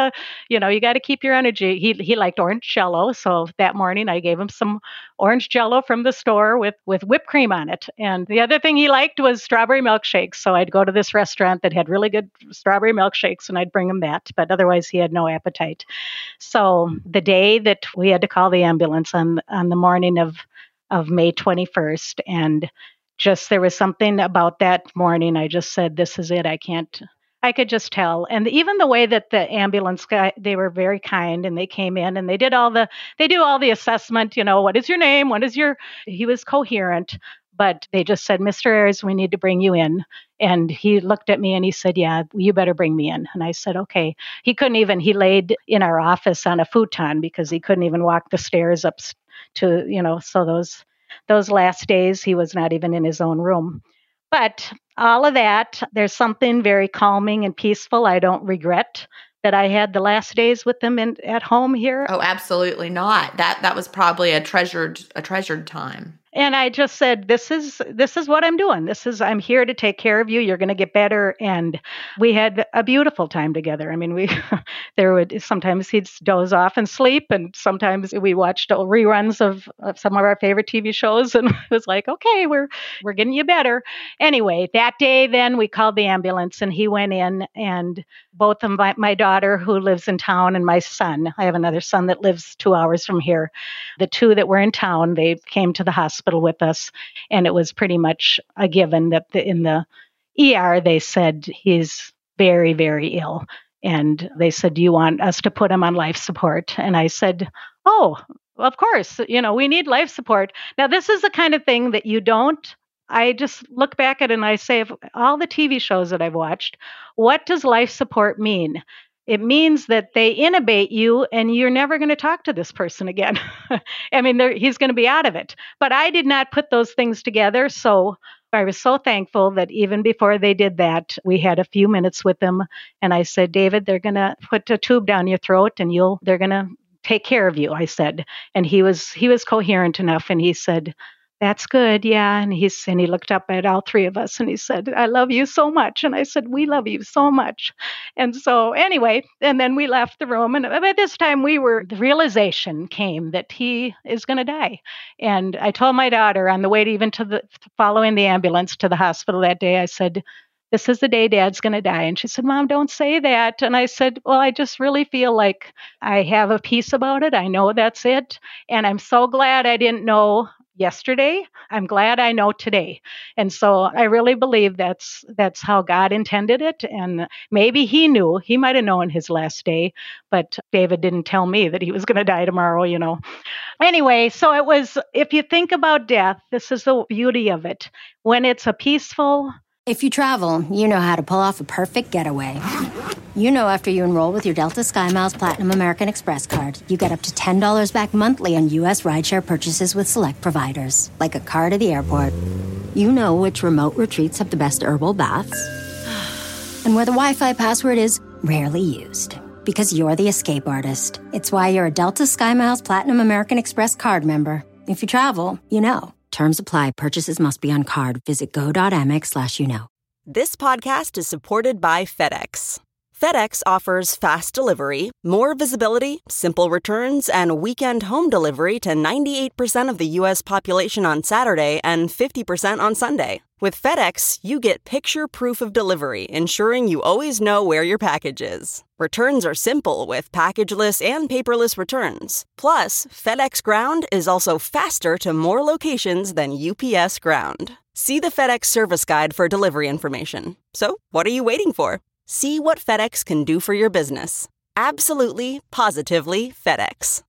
to keep your energy. He liked orange Jello, so that morning I gave him some orange Jello from the store with whipped cream on it. And the other thing he liked was strawberry milkshakes. So I'd go to this restaurant that had really good strawberry milkshakes and I'd bring him that, but otherwise he had no appetite. So the day that we had to call the ambulance on the morning of May 21st, and just there was something about that morning. I just said, this is it. I could just tell. And even the way that the ambulance guy, they were very kind and they came in and they do all the assessment, what is your name? He was coherent, but they just said, Mr. Ayers, we need to bring you in. And he looked at me and he said, yeah, you better bring me in. And I said, okay. He laid in our office on a futon because he couldn't even walk the stairs up to, so those last days he was not even in his own room. But all of that, there's something very calming and peaceful. I don't regret that I had the last days with them at home here. Oh, absolutely not. That was probably a treasured time. And I just said, this is what I'm doing. I'm here to take care of you. You're going to get better. And we had a beautiful time together. I mean, sometimes he'd doze off and sleep. And sometimes we watched reruns of some of our favorite TV shows. And it was like, okay, we're getting you better. Anyway, that day, then we called the ambulance and he went in, and both of my daughter who lives in town and my son, I have another son that lives 2 hours from here. The two that were in town, they came to the hospital with us, and it was pretty much a given that in the ER they said he's very, very ill, and they said, do you want us to put him on life support? And I said, oh, of course, we need life support. Now this is the kind of thing that I just look back at it and I say, of all the TV shows that I've watched, what does life support mean? It means that they intubate you and you're never going to talk to this person again. I mean, he's going to be out of it. But I did not put those things together. So I was so thankful that even before they did that, we had a few minutes with them. And I said, David, they're going to put a tube down your throat and they're going to take care of you, I said. And he was coherent enough. And he said, that's good. Yeah. And he looked up at all three of us and he said, I love you so much. And I said, we love you so much. And so anyway, and then we left the room. And by this time the realization came that he is going to die. And I told my daughter on the way following the ambulance to the hospital that day, I said, this is the day Dad's going to die. And she said, Mom, don't say that. And I said, well, I just really feel like I have a peace about it. I know that's it. And I'm so glad I didn't know yesterday. I'm glad I know today. And so I really believe that's how God intended it. And maybe he knew, he might have known his last day, but David didn't tell me that he was going to die tomorrow, Anyway, so it was, if you think about death, this is the beauty of it. When it's a peaceful. If you travel, you know how to pull off a perfect getaway. You know, after you enroll with your Delta SkyMiles Platinum American Express card, you get up to $10 back monthly on U.S. rideshare purchases with select providers, like a car to the airport. You know which remote retreats have the best herbal baths, and where the Wi-Fi password is rarely used. Because you're the escape artist. It's why you're a Delta SkyMiles Platinum American Express card member. If you travel, you know. Terms apply. Purchases must be on card. Visit go.amex/you-know. This podcast is supported by FedEx. FedEx offers fast delivery, more visibility, simple returns, and weekend home delivery to 98% of the U.S. population on Saturday and 50% on Sunday. With FedEx, you get picture proof of delivery, ensuring you always know where your package is. Returns are simple with packageless and paperless returns. Plus, FedEx Ground is also faster to more locations than UPS Ground. See the FedEx service guide for delivery information. So, what are you waiting for? See what FedEx can do for your business. Absolutely, positively FedEx.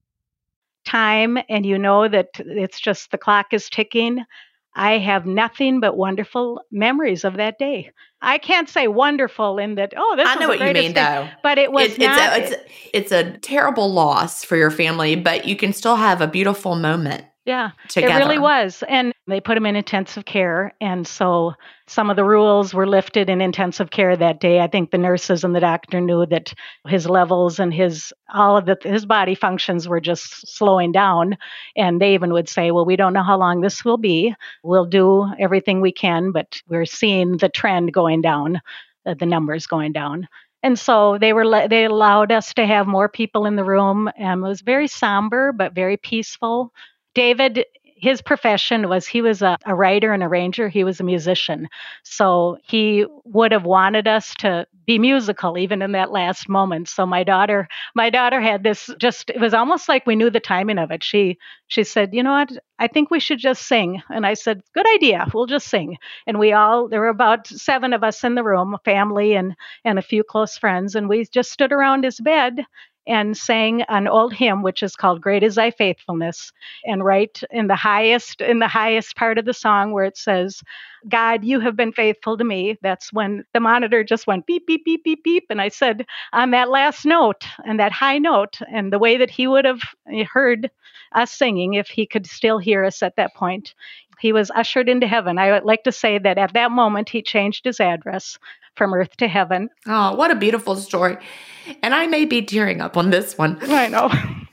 Time, and you know that it's just the clock is ticking. I have nothing but wonderful memories of that day. I can't say wonderful in that, this I know what you mean, though. But it was it's a terrible loss for your family, but you can still have a beautiful moment. Yeah, together. It really was. And they put him in intensive care. And so some of the rules were lifted in intensive care that day. I think the nurses and the doctor knew that his levels and his body functions were just slowing down. And they even would say, well, we don't know how long this will be. We'll do everything we can, but we're seeing the trend going down, the numbers going down. And so they allowed us to have more people in the room. It was very somber, but very peaceful. David, his profession was he was a writer and arranger. He was a musician. So he would have wanted us to be musical even in that last moment. So my daughter had this it was almost like we knew the timing of it. She said, you know what, I think we should just sing. And I said, good idea. We'll just sing. And there were about 7 of us in the room, family and a few close friends. And we just stood around his bed and sang an old hymn, which is called Great Is Thy Faithfulness. And right in the highest part of the song where it says, God, you have been faithful to me. That's when the monitor just went beep, beep, beep, beep, beep. And I said, on that last note and that high note, and the way that he would have heard us singing if he could still hear us at that point, he was ushered into heaven. I would like to say that at that moment, he changed his address from earth to heaven. Oh, what a beautiful story. And I may be tearing up on this one. I know.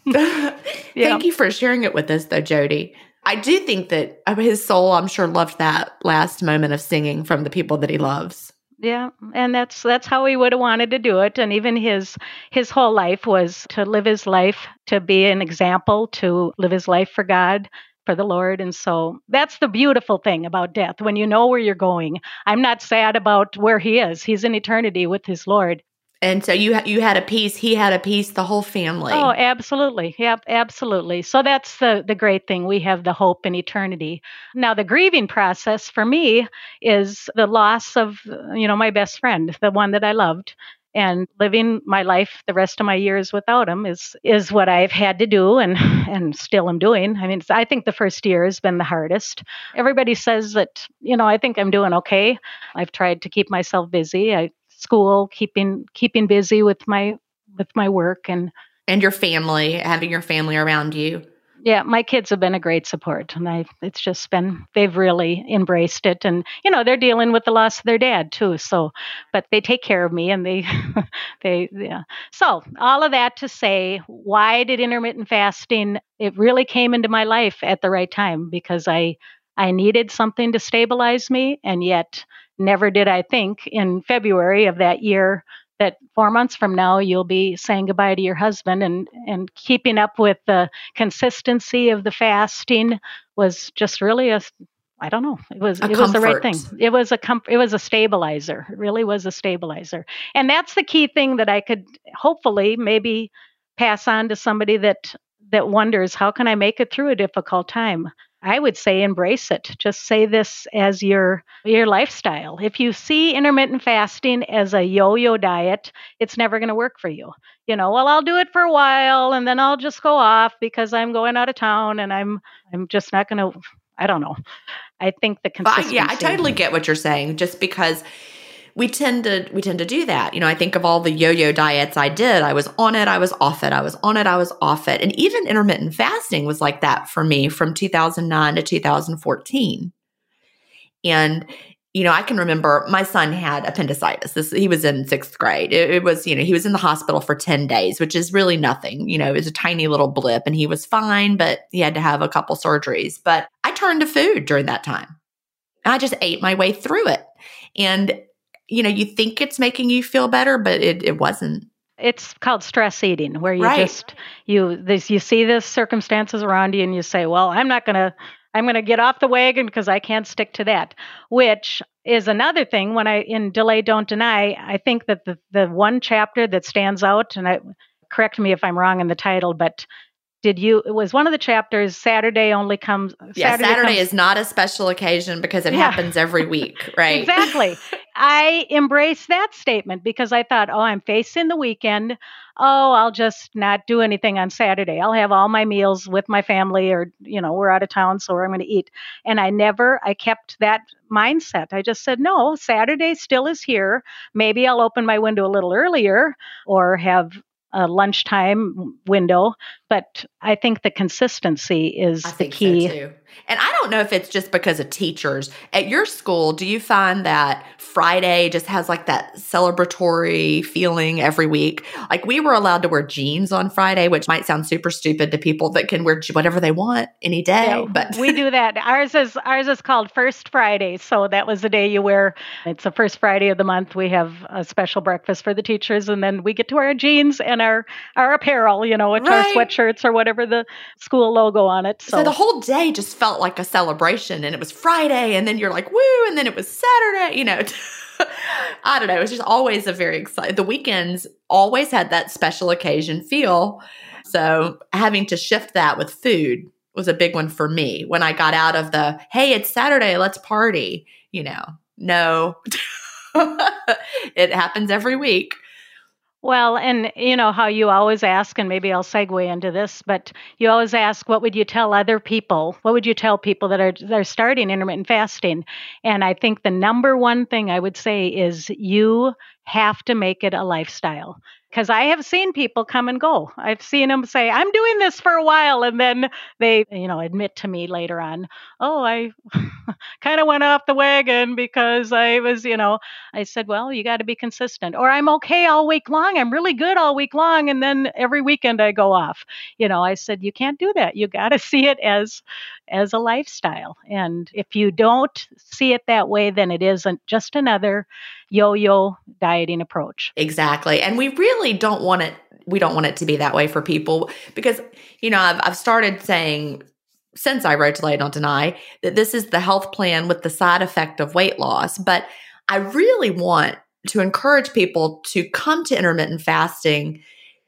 Thank you for sharing it with us, though, Jody. I do think that his soul, I'm sure, loved that last moment of singing from the people that he loves. Yeah, and that's how he would have wanted to do it. And even his whole life was to live his life, to be an example, to live his life for God, for the Lord. And so that's the beautiful thing about death. When you know where you're going, I'm not sad about where he is. He's in eternity with his Lord. And so you had a peace, he had a peace, the whole family. Oh, absolutely. Yep, absolutely. So that's the great thing. We have the hope in eternity. Now, the grieving process for me is the loss of, my best friend, the one that I loved. And living my life the rest of my years without him is what I've had to do and still am doing. I mean, I think the first year has been the hardest. Everybody says that, I think I'm doing okay. I've tried to keep myself busy. School, keeping busy with my work and your family, having your family around you. Yeah, my kids have been a great support, and it's just been, they've really embraced it, and they're dealing with the loss of their dad too. So, but they take care of me, and they yeah. So all of that to say, why did intermittent fasting? It really came into my life at the right time because I needed something to stabilize me, and yet never did I think in February of that year that 4 months from now, you'll be saying goodbye to your husband, and keeping up with the consistency of the fasting was just really it was the right thing. It was a stabilizer. It really was a stabilizer. And that's the key thing that I could hopefully maybe pass on to somebody that wonders, how can I make it through a difficult time? I would say embrace it. Just say this as your lifestyle. If you see intermittent fasting as a yo-yo diet, it's never going to work for you. Well, I'll do it for a while and then I'll just go off because I'm going out of town and I'm just not going to, I don't know. I think the consistency. I totally get what you're saying, just because we tend to do that. I think of all the yo-yo diets I did. I was on it, I was off it. I was on it, I was off it. And even intermittent fasting was like that for me from 2009 to 2014. And, I can remember my son had appendicitis. He was in 6th grade. It was, he was in the hospital for 10 days, which is really nothing. It was a tiny little blip and he was fine, but he had to have a couple surgeries. But I turned to food during that time. I just ate my way through it. And you think it's making you feel better, but it wasn't. It's called stress eating, where you right. you see the circumstances around you and you say, well, I'm going to get off the wagon because I can't stick to that, which is another thing. When in Delay, Don't Deny, I think that the one chapter that stands out, and correct me if I'm wrong in the title, but it was one of the chapters, Saturday only comes. Saturday is not a special occasion because it happens every week, right? Exactly. I embraced that statement because I thought, I'm facing the weekend. I'll just not do anything on Saturday. I'll have all my meals with my family or, we're out of town, so I'm going to eat. And I kept that mindset. I just said, no, Saturday still is here. Maybe I'll open my window a little earlier or have a lunchtime window, but I think the consistency is the key. So too. And I don't know if it's just because of teachers. At your school, do you find that Friday just has like that celebratory feeling every week? Like we were allowed to wear jeans on Friday, which might sound super stupid to people that can wear whatever they want any day. Yeah, but we do that. Ours is called First Friday. So that was the day you wear. It's the first Friday of the month. We have a special breakfast for the teachers, and then we get to wear our jeans and our apparel, which are sweatshirts or whatever the school logo on it. So the whole day just felt like a celebration, and it was Friday, and then you're like, woo, and then it was Saturday, I don't know. It was just always a very exciting. The weekends always had that special occasion feel. So having to shift that with food was a big one for me when I got out of the, hey, it's Saturday, let's party, no, it happens every week. Well, and how you always ask, and maybe I'll segue into this, but you always ask, what would you tell other people? What would you tell people that are starting intermittent fasting? And I think the number one thing I would say is you have to make it a lifestyle. Because I have seen people come and go. I've seen them say, I'm doing this for a while. And then they, admit to me later on, I kind of went off the wagon because I was, I said, well, you got to be consistent. Or I'm okay all week long. I'm really good all week long. And then every weekend I go off. I said, you can't do that. You got to see it as a lifestyle. And if you don't see it that way, then it isn't just another yo-yo dieting approach. Exactly. And we really don't want it. We don't want it to be that way for people because, I've started saying since I wrote Delay, Don't Deny that this is the health plan with the side effect of weight loss. But I really want to encourage people to come to intermittent fasting.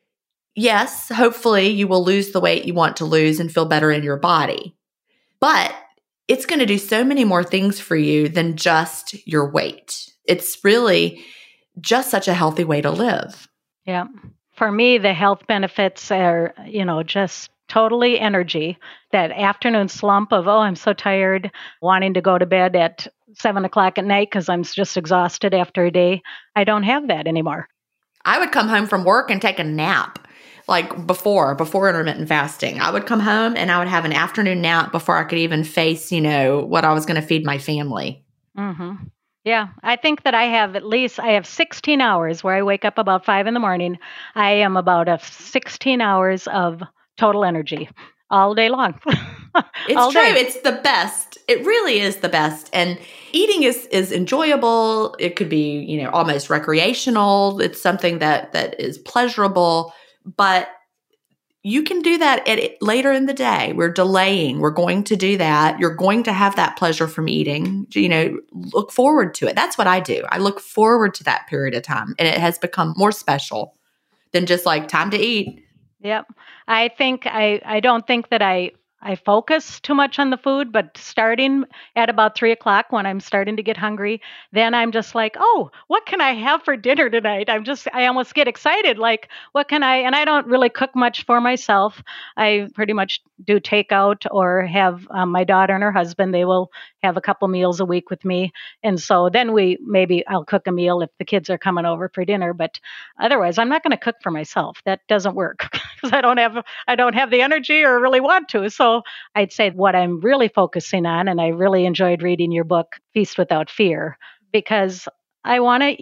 Yes, hopefully you will lose the weight you want to lose and feel better in your body. But it's going to do so many more things for you than just your weight. It's really just such a healthy way to live. Yeah. For me, the health benefits are, just totally energy. That afternoon slump of, I'm so tired, wanting to go to bed at 7:00 at night because I'm just exhausted after a day. I don't have that anymore. I would come home from work and take a nap. Like before intermittent fasting, I would come home and I would have an afternoon nap before I could even face, what I was going to feed my family. Mm-hmm. Yeah, I think that I have 16 hours where I wake up about 5 a.m. I am about 16 hours of total energy all day long. It's true. It's the best. It really is the best. And eating is enjoyable. It could be, almost recreational. It's something that is pleasurable, but you can do that later in the day. We're delaying. We're going to do that. You're going to have that pleasure from eating. Look forward to it. That's what I do. I look forward to that period of time. And it has become more special than just like time to eat. Yep. I think I don't think that I I focus too much on the food, but starting at about 3 o'clock when I'm starting to get hungry, then I'm just like, oh, what can I have for dinner tonight? I almost get excited. Like, and I don't really cook much for myself. I pretty much do takeout or have my daughter and her husband, they will have a couple meals a week with me. And so then maybe I'll cook a meal if the kids are coming over for dinner. But otherwise, I'm not going to cook for myself. That doesn't work because I don't have the energy or really want to. So I'd say what I'm really focusing on, and I really enjoyed reading your book, Feast Without Fear, because I want to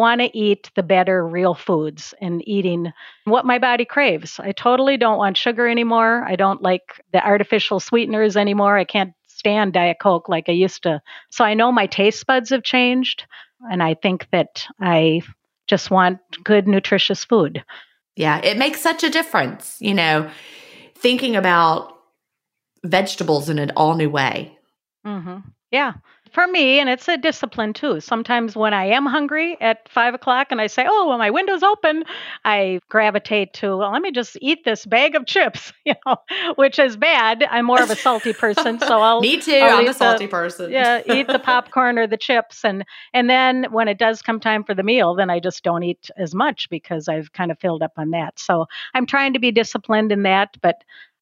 eat the better real foods and eating what my body craves. I totally don't want sugar anymore. I don't like the artificial sweeteners anymore. I can't stand Diet Coke like I used to. So I know my taste buds have changed, and I think that I just want good, nutritious food. Yeah, it makes such a difference, thinking about vegetables in an all new way. Mm-hmm. Yeah. For me, and it's a discipline too. Sometimes when I am hungry at 5 o'clock and I say, oh, well, my window's open, I gravitate to, well, let me just eat this bag of chips, which is bad. I'm more of a salty person. So Me too. I'm a salty person. Yeah. Eat the popcorn or the chips. And then when it does come time for the meal, then I just don't eat as much because I've kind of filled up on that. So I'm trying to be disciplined in that. But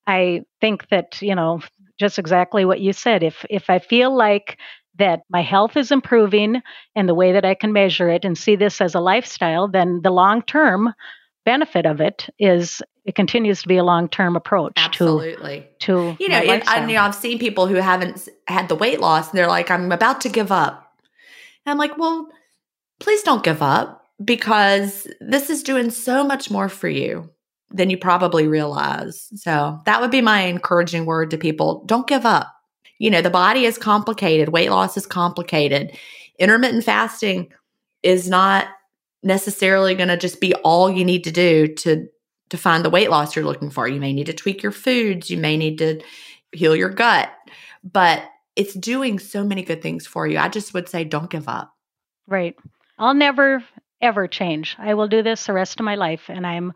I think that, just exactly what you said, if I feel like that my health is improving and the way that I can measure it and see this as a lifestyle, then the long-term benefit of it is it continues to be a long-term approach. Absolutely. To lifestyle. I've seen people who haven't had the weight loss and they're like, I'm about to give up. And I'm like, well, please don't give up because this is doing so much more for you than you probably realize. So that would be my encouraging word to people. Don't give up. The body is complicated. Weight loss is complicated. Intermittent fasting is not necessarily going to just be all you need to do to find the weight loss you're looking for. You may need to tweak your foods. You may need to heal your gut. But it's doing so many good things for you. I just would say don't give up. Right. I'll never, ever change. I will do this the rest of my life. And I'm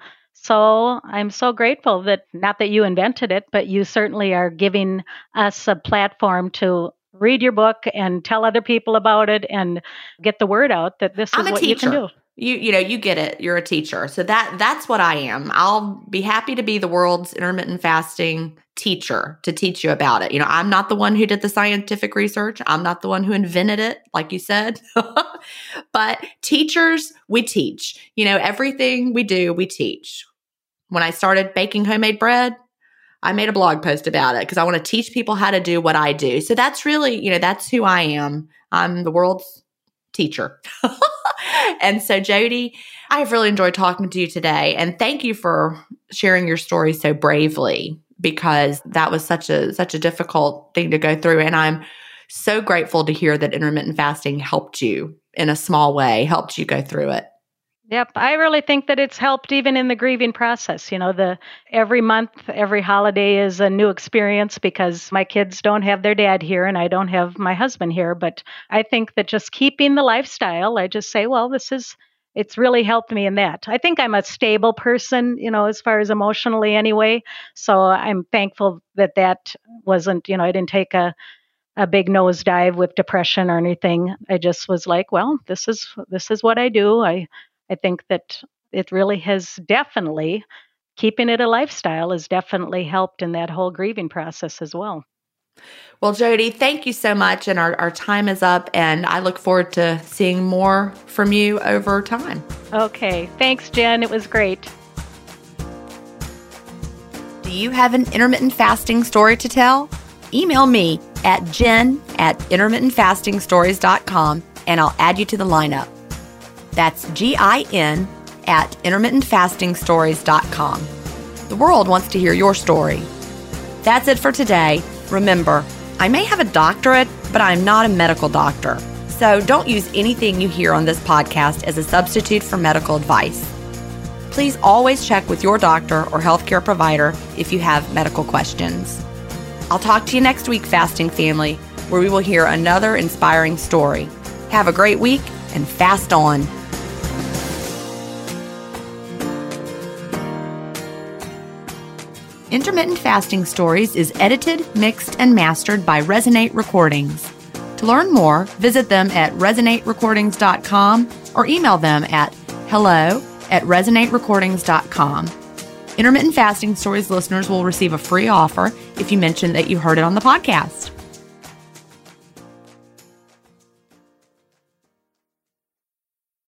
so grateful that not that you invented it, but you certainly are giving us a platform to read your book and tell other people about it and get the word out that this is what you can do. You get it. You're a teacher. So that's what I am. I'll be happy to be the world's intermittent fasting teacher to teach you about it. I'm not the one who did the scientific research. I'm not the one who invented it, like you said. But teachers, we teach. Everything we do, we teach. When I started baking homemade bread, I made a blog post about it because I want to teach people how to do what I do. So that's really, that's who I am. I'm the world's teacher. And so, Jody, I've really enjoyed talking to you today. And thank you for sharing your story so bravely because that was such a difficult thing to go through. And I'm so grateful to hear that intermittent fasting helped you in a small way, helped you go through it. Yep. I really think that it's helped even in the grieving process. Every month, every holiday is a new experience because my kids don't have their dad here and I don't have my husband here. But I think that just keeping the lifestyle, I just say, well, it's really helped me in that. I think I'm a stable person, as far as emotionally anyway. So I'm thankful that wasn't, I didn't take a big nosedive with depression or anything. I just was like, well, this is what I do. I think that it really has definitely, keeping it a lifestyle has definitely helped in that whole grieving process as well. Well, Jody, thank you so much. And our time is up, and I look forward to seeing more from you over time. Okay. Thanks, Jen. It was great. Do you have an intermittent fasting story to tell? Email me at jen@intermittentfastingstories.com, and I'll add you to the lineup. That's GIN@intermittentfastingstories.com. The world wants to hear your story. That's it for today. Remember, I may have a doctorate, but I'm not a medical doctor. So don't use anything you hear on this podcast as a substitute for medical advice. Please always check with your doctor or healthcare provider if you have medical questions. I'll talk to you next week, Fasting Family, where we will hear another inspiring story. Have a great week and fast on. Intermittent Fasting Stories is edited, mixed, and mastered by Resonate Recordings. To learn more, visit them at resonaterecordings.com or email them at hello@resonaterecordings.com. Intermittent Fasting Stories listeners will receive a free offer if you mention that you heard it on the podcast.